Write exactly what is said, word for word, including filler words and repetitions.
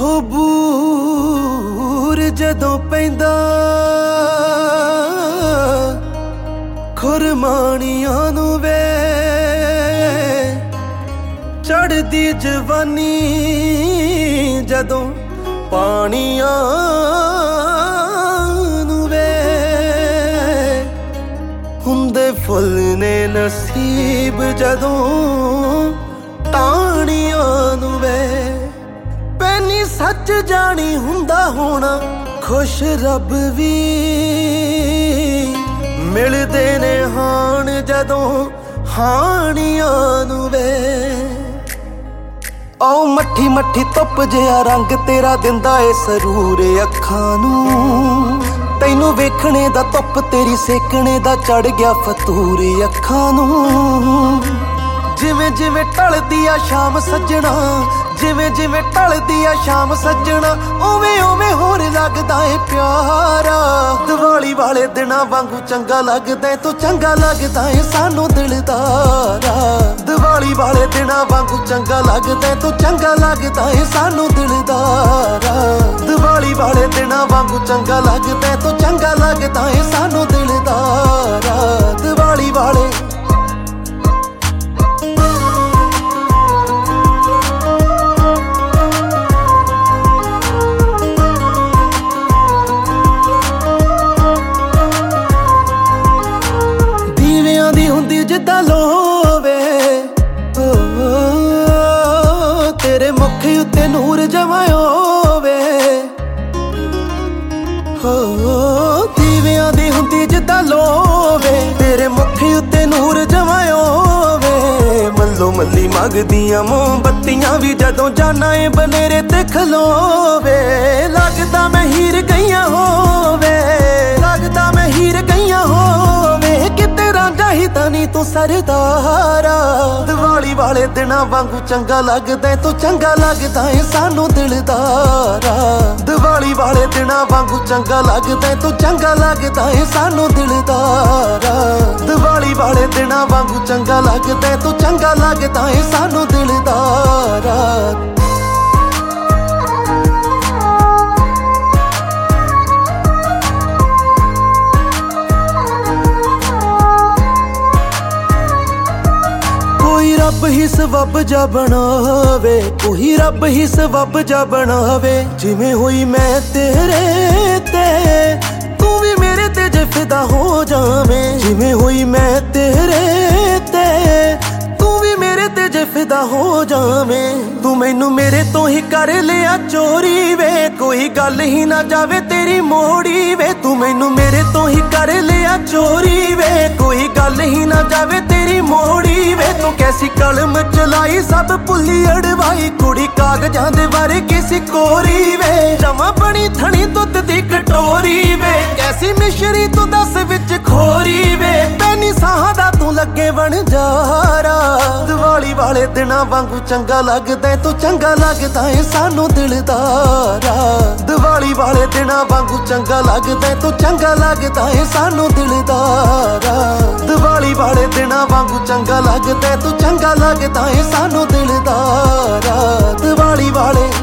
हो बूर जदों पैंदा खुरमानियां नूं वे चढ़दी जवानी जदों पानियां नूं वे हुंदे फुल ने नसीब जदों टाणियां नूं वे पैनी सच जानी हुंदा होना खुश रब भी मिलदे ने हाण जदों हाणियां नूं वे आओ मट्ठी मट्ठी धुप जिहा रंग तेरा दिंदा ए सरूर अखां नूं तैनू वेखणे दा धुप तेरी सेकणे दा चढ़ गया फतूर अखां नूं जिवें जिवें ढलदी आ शाम सज्जणा जिवें जिवें ढलदी आ शाम सज्जणा उवें उवें होर लगदा ए प्यारा दिवाली वाले दिनां वांगू चंगा लगदा ए तू चंगा लगदा ए सानू दिलदारा दिवाली वाले दिनां वांगू चंगा लगदा ए तू चंगा लगदा ए सानू दिलदारा दिवाली वाले दिनां वांगू चंगा लगदा ए तू चंगा लगदा ए सानू दिलदारा दिवाली वाले जिद्दां लोवे ओ, ओ, ओ तेरे मुख उत्ते नूर जमायो वे हो दीवियां दी हुंदी जिद्दां लोवे तेरे मुख उत्ते नूर जमायो वे मल्लो मल्ली मंगदियां मोमबत्तियां भी जदों जाना ए बनेरे ते खलोवे लगदा मैं हीर गईयां होवे लगदा मैं हीर गईयां होवे किते रांझा ही तानी तू सरदारा दिवाली वाले दिनां वांगू चंगा लगदा ए तू चंगा लगदा ए सानू दिलदारा दिवाली वाले दिनां वांगू चंगा लगदा ए तू चंगा लगदा ए सानू दिलदारा दिवाली वाले दिनां वांगू चंगा लगदा ए तू चंगा लगदा ए सानू दिलदारा कोई रब ही सबब जा बनावे कोई रब ही सबब जा बनावे जिवें होई मैं तेरे ते तू भी मेरे ते जे फिदा हो जावें जिवें होई मैं तेरे ते तू भी मेरे ते जे फिदा हो जावें तू मैनू मेरे तो ही कर लिया चोरी वे कोई गल ही ना जावे तेरी मोड़ी वे तू मैनू मेरे तो ही कर लिया चोरी वे कोई गल ही ना जावे तेरी मोड़ी वे तू कैसी कलम चलाई सब भुली अड़वाई कुड़ी कागजां दे बारे किसी कोरी वे जमा बनी थनी दुध दी कटोरी वे कैसी मिश्री तू दस विच खोरी वे पैनी साह दा तू लगे बन जारा दिवाली वाले दिनां वांगू चंगा लगदा ए तू चंगा लगदा ए सानू दिलदारा दिवाली वाले दिनां वांगू चंगा लगदा ए तू चंगा लगदा ए सानू दिलदारा दिवाली वाले दिनां वांगू चंगा लगदा ए तू चंगा लगदा ए सानू दिलदारा दिवाली वाले